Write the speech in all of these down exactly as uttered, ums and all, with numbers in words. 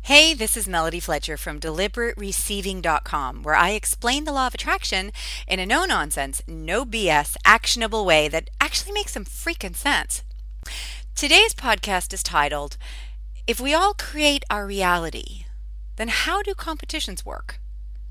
Hey, this is Melody Fletcher from deliberate receiving dot com, where I explain the law of attraction in a no nonsense, no B S, actionable way that actually makes some freaking sense. Today's podcast is titled, If We All Create Our Reality, Then How Do Competitions Work?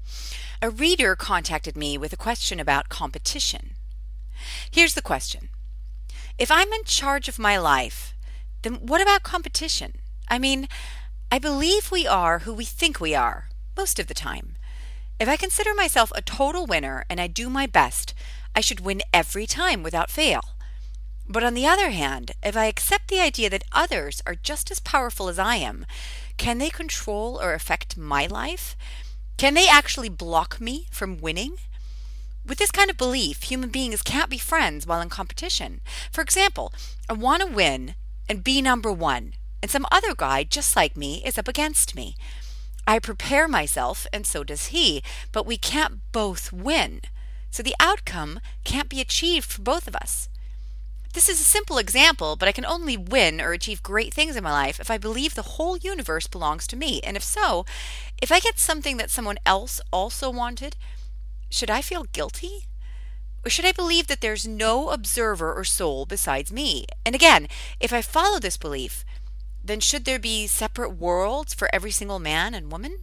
A reader contacted me with a question about competition. Here's the question. If I'm in charge of my life, then what about competition? I mean, I believe we are who we think we are, most of the time. If I consider myself a total winner and I do my best, I should win every time without fail. But on the other hand, if I accept the idea that others are just as powerful as I am, can they control or affect my life? Can they actually block me from winning? With this kind of belief, human beings can't be friends while in competition. For example, I want to win and be number one, and some other guy just like me is up against me. I prepare myself, and so does he, but we can't both win. So the outcome can't be achieved for both of us. This is a simple example, but I can only win or achieve great things in my life if I believe the whole universe belongs to me. And if so, if I get something that someone else also wanted, should I feel guilty? Or should I believe that there's no observer or soul besides me? And again, if I follow this belief, then should there be separate worlds for every single man and woman?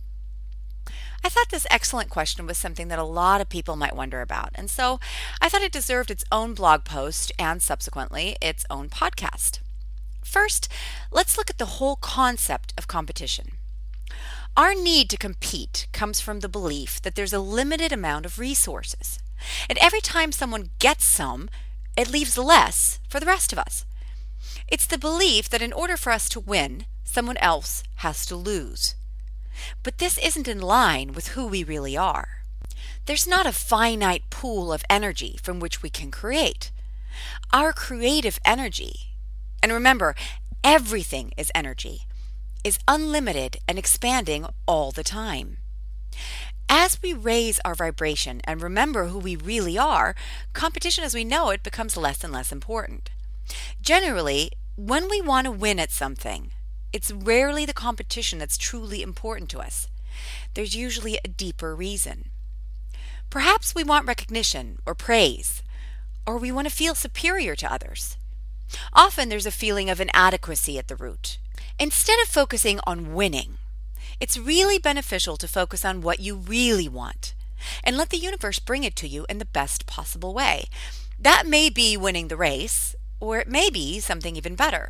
I thought this excellent question was something that a lot of people might wonder about, and so I thought it deserved its own blog post and subsequently its own podcast. First, let's look at the whole concept of competition. Our need to compete comes from the belief that there's a limited amount of resources, and every time someone gets some, it leaves less for the rest of us. It's the belief that in order for us to win, someone else has to lose. But this isn't in line with who we really are. There's not a finite pool of energy from which we can create. Our creative energy, and remember, everything is energy, is unlimited and expanding all the time. As we raise our vibration and remember who we really are, competition as we know it becomes less and less important. Generally, when we want to win at something, it's rarely the competition that's truly important to us. There's usually a deeper reason. Perhaps we want recognition or praise, or we want to feel superior to others. Often there's a feeling of inadequacy at the root. Instead of focusing on winning, it's really beneficial to focus on what you really want and let the universe bring it to you in the best possible way. That may be winning the race, or it may be something even better.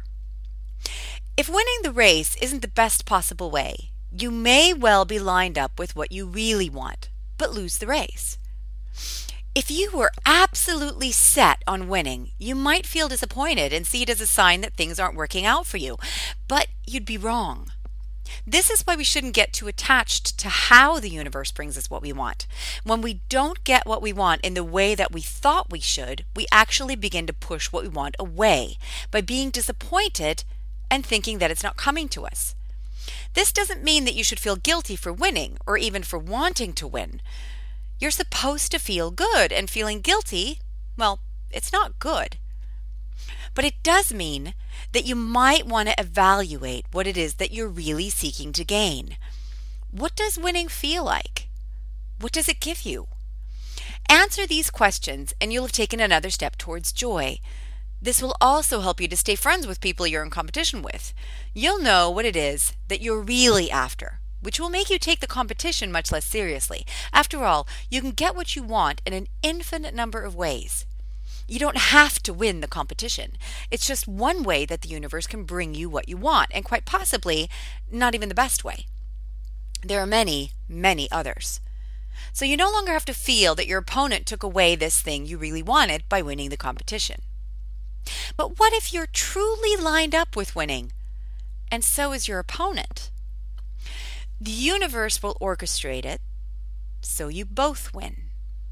If winning the race isn't the best possible way, you may well be lined up with what you really want, but lose the race. If you were absolutely set on winning, you might feel disappointed and see it as a sign that things aren't working out for you, but you'd be wrong. This is why we shouldn't get too attached to how the universe brings us what we want. When we don't get what we want in the way that we thought we should, we actually begin to push what we want away by being disappointed and thinking that it's not coming to us. This doesn't mean that you should feel guilty for winning or even for wanting to win. You're supposed to feel good, and feeling guilty, well, it's not good. But it does mean that you might want to evaluate what it is that you're really seeking to gain. What does winning feel like? What does it give you? Answer these questions and you'll have taken another step towards joy. This will also help you to stay friends with people you're in competition with. You'll know what it is that you're really after, which will make you take the competition much less seriously. After all, you can get what you want in an infinite number of ways. You don't have to win the competition. It's just one way that the universe can bring you what you want, and quite possibly not even the best way. There are many, many others. So you no longer have to feel that your opponent took away this thing you really wanted by winning the competition. But what if you're truly lined up with winning, and so is your opponent? The universe will orchestrate it so you both win.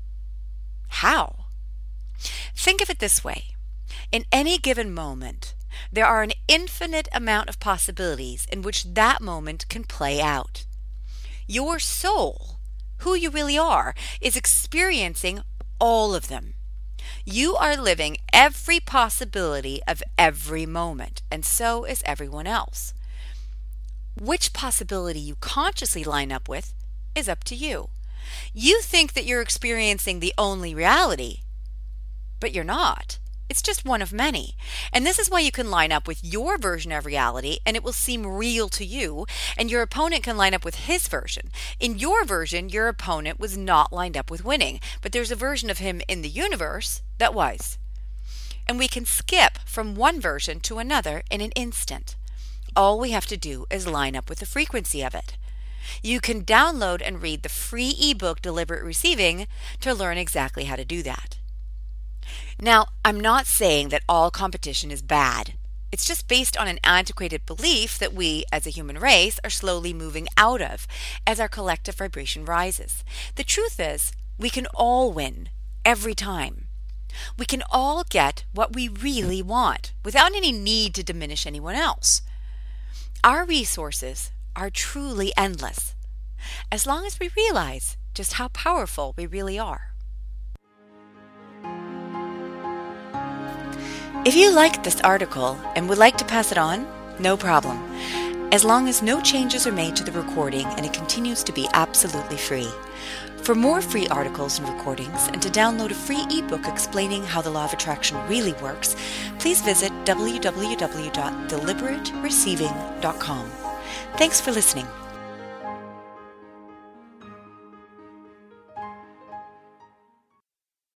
How? Think of it this way. In any given moment, there are an infinite amount of possibilities in which that moment can play out. Your soul, who you really are, is experiencing all of them. You are living every possibility of every moment, and so is everyone else. Which possibility you consciously line up with is up to you. You think that you're experiencing the only reality, but you're not. It's just one of many. And this is why you can line up with your version of reality and it will seem real to you, and your opponent can line up with his version. In your version, your opponent was not lined up with winning, but there's a version of him in the universe that was. And we can skip from one version to another in an instant. All we have to do is line up with the frequency of it. You can download and read the free ebook Deliberate Receiving to learn exactly how to do that. Now, I'm not saying that all competition is bad. It's just based on an antiquated belief that we, as a human race, are slowly moving out of as our collective vibration rises. The truth is, we can all win every time. We can all get what we really want without any need to diminish anyone else. Our resources are truly endless, as long as we realize just how powerful we really are. If you liked this article and would like to pass it on, no problem, as long as no changes are made to the recording and it continues to be absolutely free. For more free articles and recordings and to download a free ebook explaining how the law of attraction really works, please visit w w w dot deliberate receiving dot com. Thanks for listening.